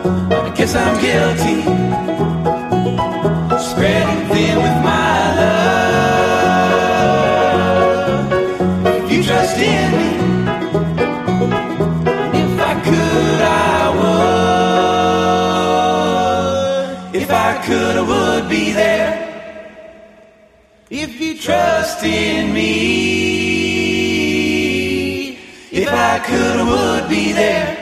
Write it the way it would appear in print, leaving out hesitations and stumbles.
I guess I'm guilty, spreading thin with my love. If you trust in me, if I could, I would. If I could, I would be there. If you trust in me, if I could, I would be there.